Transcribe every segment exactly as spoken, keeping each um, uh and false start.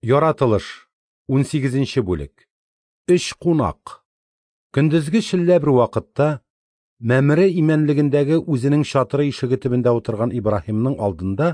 Яратылыш. он сигезенче бүлек. Өч кунак. Көндезге шиллә бер вакытта Мәмре имәнлегендәге үзенең чатыры ишеге төбендә утырган Ибраһимның алдында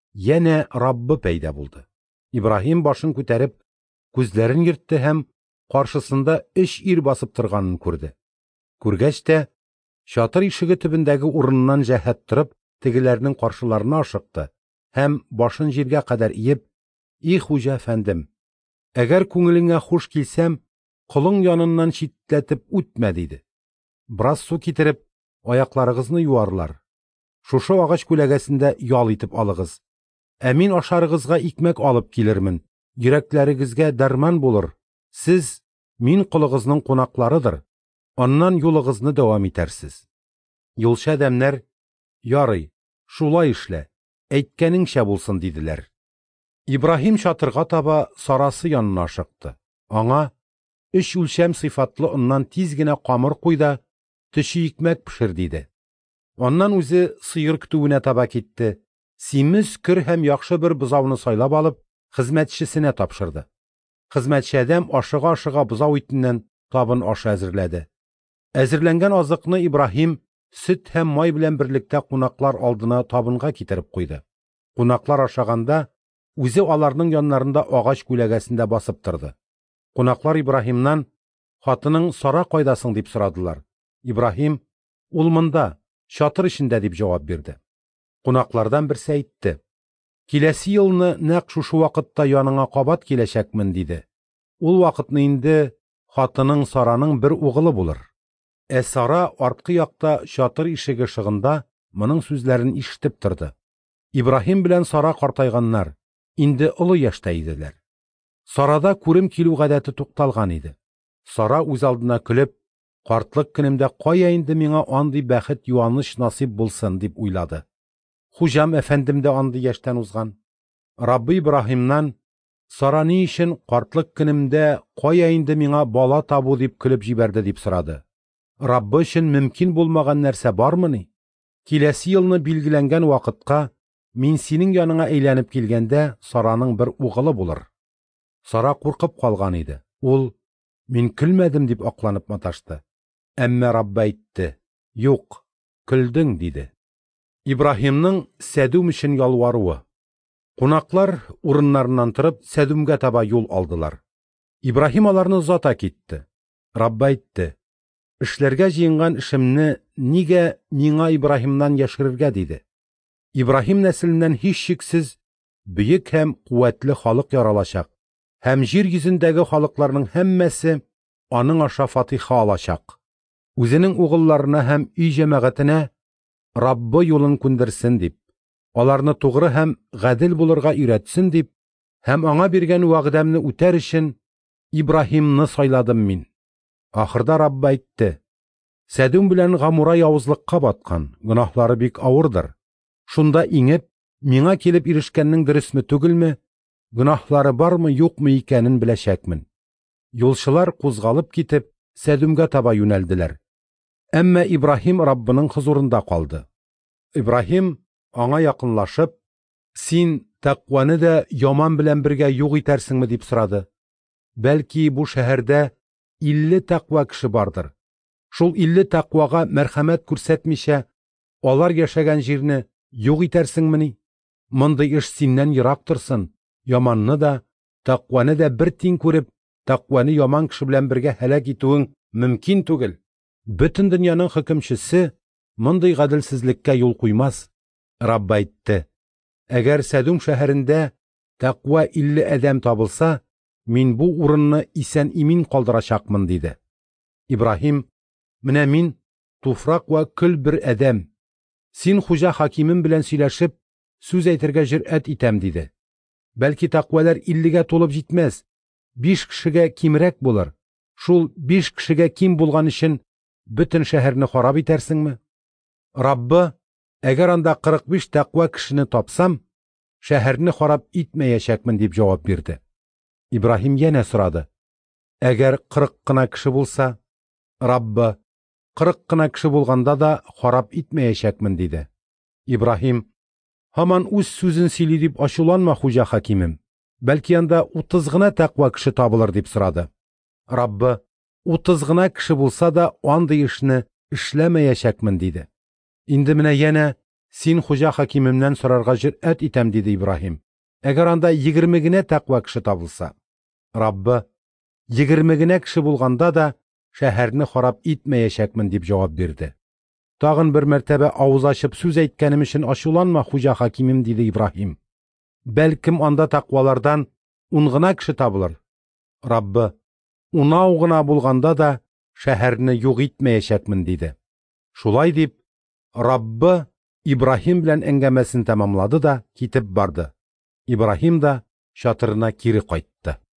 янә Раббы пәйда булды. Ибраһим башын күтәреп, күзләрен йөртте һәм каршысында өч ир басып торганын күрде. Күргәч тә, чатыр ишеге төбендәге урыныннан җәһәт торып, тегеләрнең каршыларына ашыкты һәм башын җиргә кадәр иеп, "И хуҗа әфәндем, әгәр күңелеңә хуш килсәм, колың яныннан читләтеп үтмә" диде. "Брас су китереп, аякларыгызны юарлар. Шушы агач күләгәсендә ял итеп алыгыз. Ә мин ашарыгызга икмәк алып килермен. Йөрәкләрегезгә дәрман булыр. Сез мин кулыгызның кунакларыдыр. Аннан юлыгызны дәвам итәрсез." Юлчы адәмнәр, "Ярый, шулай эшлә, әйткәнеңчә булсын" диделәр. Ибраһим чатырга таба сарасы янына ашыкты. Аңа өч үлчәм сыйфатлы оннан тиз генә камыр куйда, төче икмәк пешер диде. Аннан үзе сыер көтүенә таба китте. Симез, көр һәм яхшы бер бозауны сайлап алып, хезмәтчесенә тапшырды. Хезмәтче адәм ашыга-ашыга бозау итеннән табын ашы әзерләде. Әзерләнгән азыкны Ибраһим сөт һәм май белән берлектә кунаклар алдына табынга китереп куйды. Кунаклар ашаганда, үзе аларның яннарында агач күләгәсендә басып торды. Кунаклар Ибраһимнан, "Хатының Сара кайдасың?" дип сорадылар. Ибраһим, "Ул монда, чатыр эчендә" дип җавап бирде. Кунаклардан берсе әйтте, "Киләсе елны нәкъ шушы вакытта яныңа кабат киләчәкмен" диде. Ул вакытны инде хатының Сараның бер угылы булыр. Ә Сара арткы якта чатыр ишеге шыгында моның сүзләрен ишетеп торды. Ибраһим белән Сара картайганнар, инде олы яшьтә иделәр. Сарада күрем килү гадәте тукталган иде. Сара үз алдына көлеп, "Картлык көнемдә кая инде миңа андый бәхет юаныч насип булсын" дип уйлады. Хуҗам әфәндем дә андый яшьтән узган. Раббы Ибраһимнан, "Сара ни өчен картлык көнемдә кая инде миңа бала табу" дип көлеп җибәрде дип сорады. Раббы өчен мөмкин булмаган нәрсә бармыни? Киләсе елны билгеләнгән вакытка мин синең яныңа әйләнеп килгәндә, Сараның бер угылы булыр. Сара куркып калган иде. Ул, "Мин көлмәдем" дип акланып маташты. Әмма Раббы әйтте, "Юк, көлдең" диде. Ибраһимның Сәдүм өчен ялваруы. Кунаклар урыннарыннан торып Сәдүмгә таба юл алдылар. Ибраһим аларны озата китте. Раббы әйтте, "Эшләргә җыенган эшемне нигә миңа Ибраһимнан яшерергә" диде. Ибраһим нәселеннән һич шиксез бөек һәм куәтле халык яралачак, һәм җир йөзендәге халыкларның һәммәсе аның аша фатиха алачак. Үзенең угылларына һәм өй җәмәгатенә Раббы юлын күндерсен дип, аларны тугры һәм гадел булырга өйрәтсен дип, һәм аңа биргән вәгъдәмне үтәр өчен Ибраһимны сайладым мин. Ахырда Раббы әйтте, "Сәдүм белән Гамура явызлыкка баткан, гөнаһлары бик авырдыр. Шунда иңеп, миңа килеп ирешкәннең дөресме түгелме, гөнаһлары бармы, юкмы икәнен беләчәкмен." Юлчылар кузгалып китеп, Сәдүмгә таба юнәлделәр. Әмма Ибраһим Раббының хузурында калды. Ибраһим аңа якынлашып, "Син тәкъваны да яман белән бергә юк итәрсеңме?" дип сорады. "Бәлки бу шәһәрдә илле тәкъва кеше бардыр. Шул илле тәкъвага мәрхәмәт күрсәтмичә, алар яшәгән җирне юк итәрсеңмени? Мондый эш синнән ерак торсын. Яманны да, тәкъваны да бер тиң күреп, тәкъваны яман кеше белән бергә һәлак итүең мөмкин түгел. Бөтен дөньяның хөкемчесе мондый гаделсезлеккә юл куймас." Раббы әйтте, "Әгәр Сәдүм шәһәрендә тәкъва илле адәм табылса, мин бу урынны исән-имин калдырачакмын" диде. Ибраһим, "Менә мин туфрак вә көл бер адәм. Син хуҗа хакимем белән сөйләшеп, сүз әйтергә җөрьәт итәм" диде. "Бәлки тәкъвалар иллегә тулып җитмәс, биш кешегә кимрәк булыр. Шул биш кешегә ким булган өчен бөтен шәһәрне харап итәрсеңме?" Раббы, "Әгәр анда кырык биш тәкъва кешене тапсам, шәһәрне харап итмәячәкмен" дип җавап бирде. Ибраһим янә сорады, "Әгәр кырык кына кеше булса?" Раббы, "Кырык кына кеше булганда да харап итмәячәкмен" диде. Ибраһим, "Һаман үз сүзен сөйли дип ачуланма, хуҗа хакимем. Бәлки анда утыз гына тәкъва кеше табылыр дип сорады. Раббы, утыз гына кеше булса да, андый эшне эшләмәячәкмен диде. Инде менә янә син хуҗа хакимемнән сорарга җөрьәт итәм диде Ибраһим. Әгәр анда егерме генә тәкъва кеше табылса. Раббы, егерме генә кеше булганда да шәһәрне харап итмәячәкмен дип җавап бирде. Тагын бер мәртәбә авыз ачып сүз әйткәнем өчен ачуланма, хуҗа хакимем, диде Ибраһим. Бәлкем анда тәкъвалардан ун гына кеше табылыр. Раббы, унау гына булганда да шәһәрне юк итмәячәкмен диде. Шулай дип, Раббы Ибраһим белән әңгәмәсен тәмамлады да китеп барды. Ибраһим да чатырына кире кайтты.